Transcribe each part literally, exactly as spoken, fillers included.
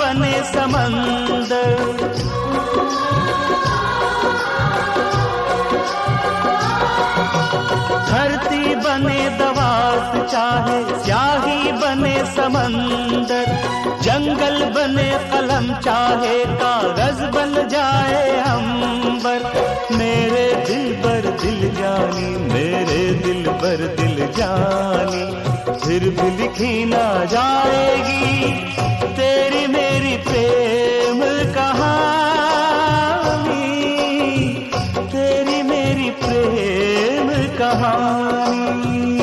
बने समंदर, धरती बने दवात चाहे स्याही बने समंदर, जंगल बने कलम चाहे कागज बन जाए अंबर। मेरे दिल बर दिल जानी, मेरे दिल बर दिल जानी, फिर भी लिखी ना जाएगी तेरी मेरी प्रेम कहानी, तेरी मेरी प्रेम कहानी।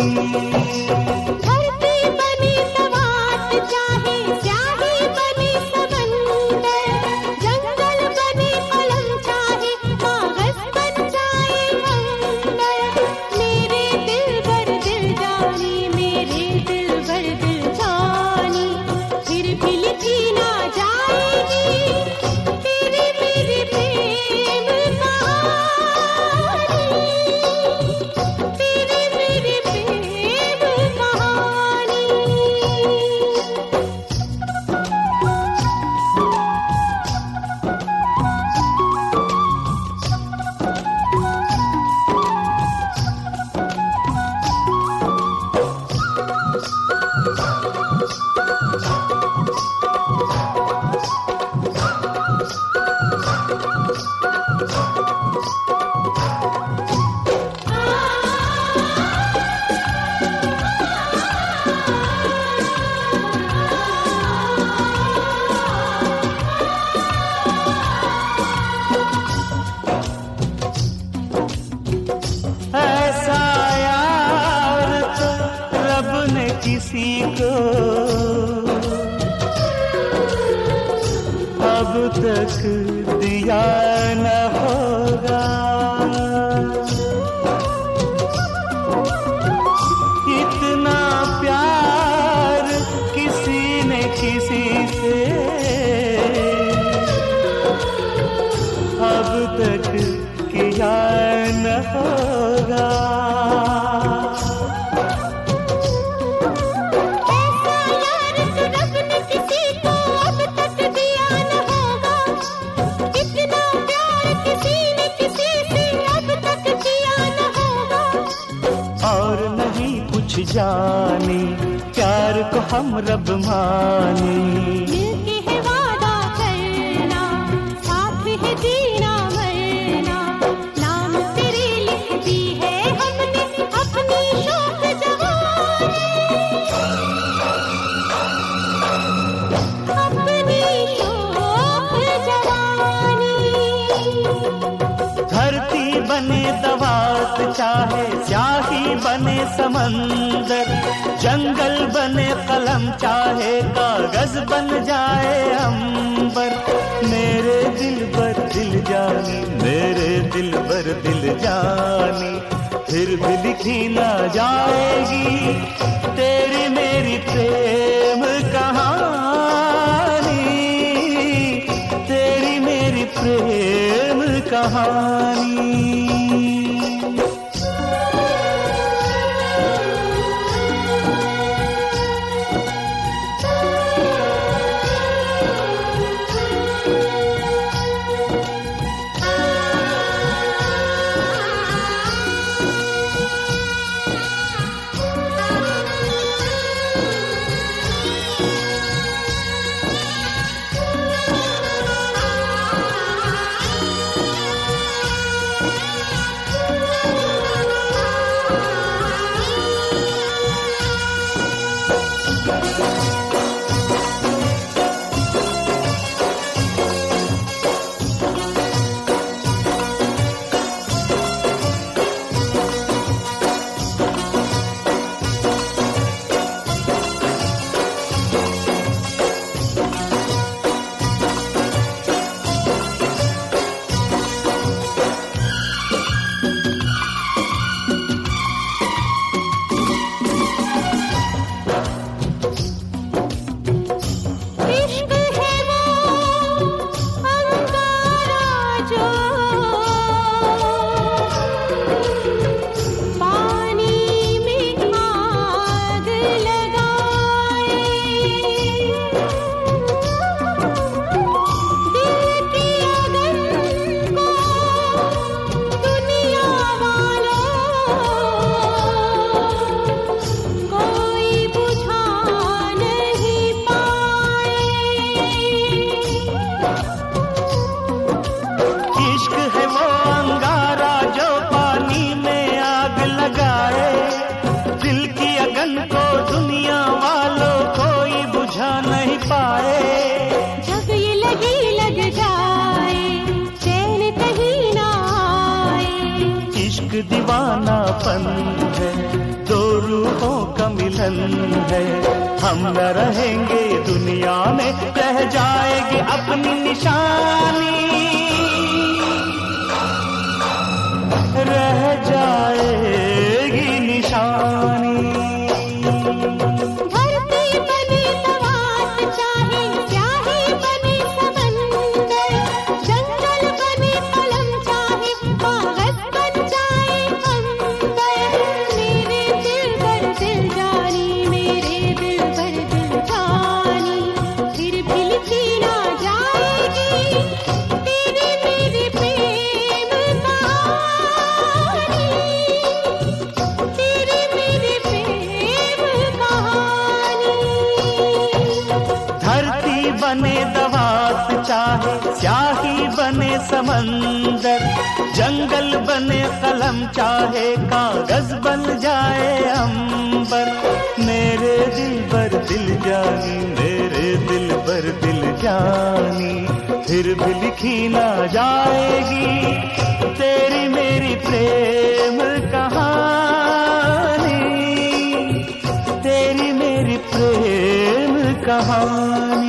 किसी को अब तक दिया न होगा, इतना प्यार किसी ने किसी से अब तक किया न होगा। जाने प्यार को हम रब माने, मिलके है वादा करना, साथ है जीना मरना, नाम तेरे लिख दी है हमने अपनी शौक जवानी, अपनी शौक जवानी। धरती बने दवात चाहे स्याही बने समंदर, जंगल बने कलम चाहे कागज बन जाए अंबर। मेरे दिल बर दिल जानी, मेरे दिल बर दिल जानी, फिर भी लिखी ना जाएगी तेरी मेरी प्रेम कहानी, तेरी मेरी प्रेम कहानी। दीवानापन है, दो रूहों का मिलन है। हम न रहेंगे दुनिया में, रह जाएगी अपनी निशानी, रह जाएगी निशानी। धरती बने दवात चाहे स्याही बने समंदर, जंगल बने कलम चाहे कागज बन जाए अंबर। मेरे दिल पर दिल जानी, मेरे दिल पर दिल जानी, फिर भी लिखी ना जाएगी तेरे मेरे प्रेम कहानी, तेरे मेरे प्रेम कहानी। धरती बने दवात चाहे स्याही बने समंदर, जंगल बने कलम चाहे कागज बन जाए अंबर। मेरे दिल पर दिल जानी, मेरे दिल पर दिल जानी, फिर भी लिखी ना जाएगी तेरी मेरी प्रेम कहानी, तेरी मेरी प्रेम कहानी।